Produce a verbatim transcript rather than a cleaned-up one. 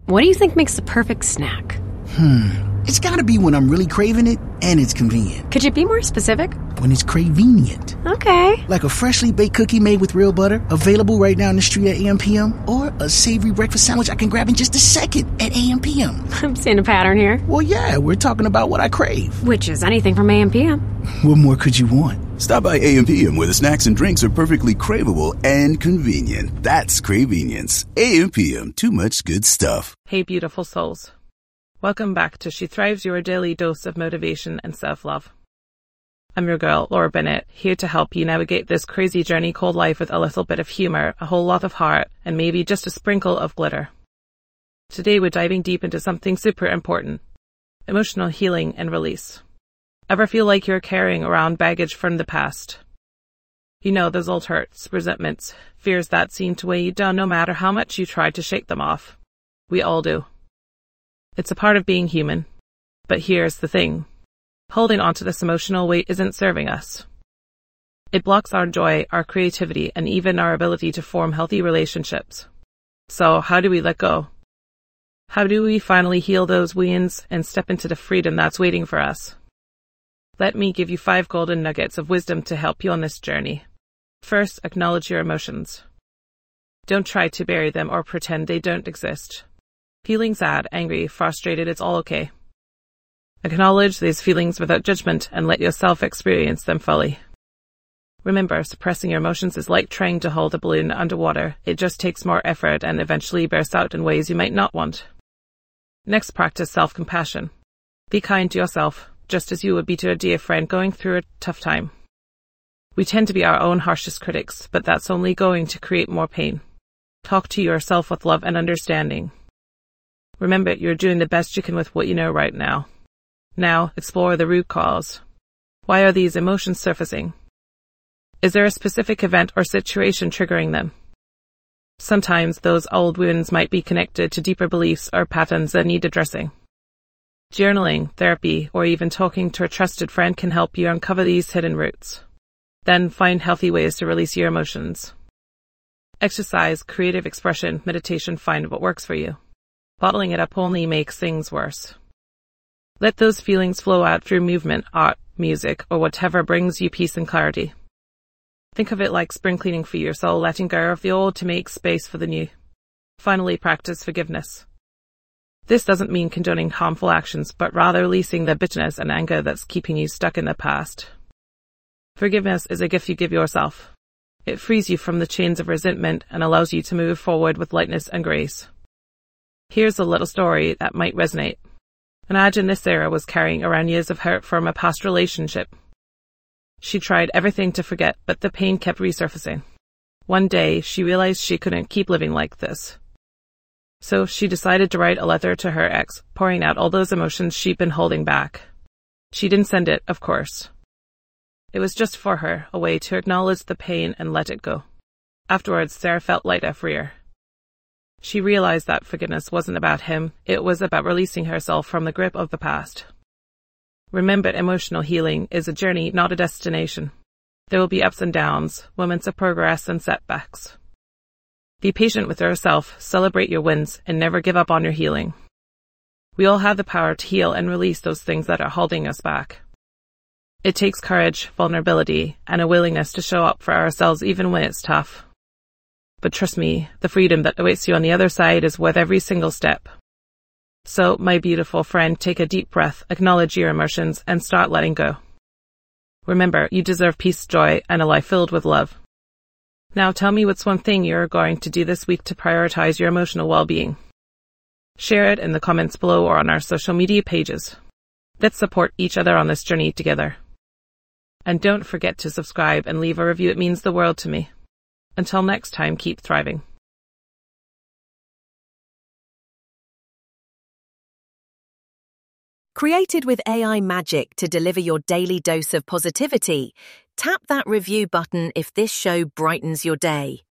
What do you think makes the perfect snack? Hmm. It's gotta be when I'm really craving it and it's convenient. Could you be more specific? When it's cravenient. Okay. Like a freshly baked cookie made with real butter, available right now in the street at A M P M, or a savory breakfast sandwich I can grab in just a second at A M P M. I'm seeing a pattern here. Well, yeah, we're talking about what I crave. Which is anything from A M P M. What more could you want? Stop by A M P M where the snacks and drinks are perfectly craveable and convenient. That's Cravenience. A M P M, too much good stuff. Hey, beautiful souls. Welcome back to She Thrives, your daily dose of motivation and self-love. I'm your girl, Laura Bennett, here to help you navigate this crazy journey called life with a little bit of humour, a whole lot of heart, and maybe just a sprinkle of glitter. Today we're diving deep into something super important: emotional healing and release. Ever feel like you're carrying around baggage from the past? You know, those old hurts, resentments, fears that seem to weigh you down no matter how much you try to shake them off. We all do. It's a part of being human. But here's the thing. Holding onto this emotional weight isn't serving us. It blocks our joy, our creativity, and even our ability to form healthy relationships. So how do we let go? How do we finally heal those wounds and step into the freedom that's waiting for us? Let me give you five golden nuggets of wisdom to help you on this journey. First, acknowledge your emotions. Don't try to bury them or pretend they don't exist. Feeling sad, angry, frustrated, it's all okay. Acknowledge these feelings without judgment and let yourself experience them fully. Remember, suppressing your emotions is like trying to hold a balloon underwater. It just takes more effort and eventually bursts out in ways you might not want. Next, practice self-compassion. Be kind to yourself, just as you would be to a dear friend going through a tough time. We tend to be our own harshest critics, but that's only going to create more pain. Talk to yourself with love and understanding. Remember, you're doing the best you can with what you know right now. Now, explore the root cause. Why are these emotions surfacing? Is there a specific event or situation triggering them? Sometimes those old wounds might be connected to deeper beliefs or patterns that need addressing. Journaling, therapy, or even talking to a trusted friend can help you uncover these hidden roots. Then find healthy ways to release your emotions. Exercise, creative expression, meditation, find what works for you. Bottling it up only makes things worse. Let those feelings flow out through movement, art, music, or whatever brings you peace and clarity. Think of it like spring cleaning for your soul, letting go of the old to make space for the new. Finally, practice forgiveness. This doesn't mean condoning harmful actions, but rather releasing the bitterness and anger that's keeping you stuck in the past. Forgiveness is a gift you give yourself. It frees you from the chains of resentment and allows you to move forward with lightness and grace. Here's a little story that might resonate. Imagine this Sarah was carrying around years of hurt from a past relationship. She tried everything to forget, but the pain kept resurfacing. One day, she realized she couldn't keep living like this. So she decided to write a letter to her ex, pouring out all those emotions she'd been holding back. She didn't send it, of course. It was just for her, a way to acknowledge the pain and let it go. Afterwards, Sarah felt lighter, freer. She realized that forgiveness wasn't about him, it was about releasing herself from the grip of the past. Remember, emotional healing is a journey, not a destination. There will be ups and downs, moments of progress and setbacks. Be patient with yourself, celebrate your wins, and never give up on your healing. We all have the power to heal and release those things that are holding us back. It takes courage, vulnerability, and a willingness to show up for ourselves even when it's tough. But trust me, the freedom that awaits you on the other side is worth every single step. So, my beautiful friend, take a deep breath, acknowledge your emotions, and start letting go. Remember, you deserve peace, joy, and a life filled with love. Now tell me what's one thing you're going to do this week to prioritize your emotional well-being. Share it in the comments below or on our social media pages. Let's support each other on this journey together. And don't forget to subscribe and leave a review, it means the world to me. Until next time, keep thriving. Created with A I magic to deliver your daily dose of positivity, tap that review button if this show brightens your day.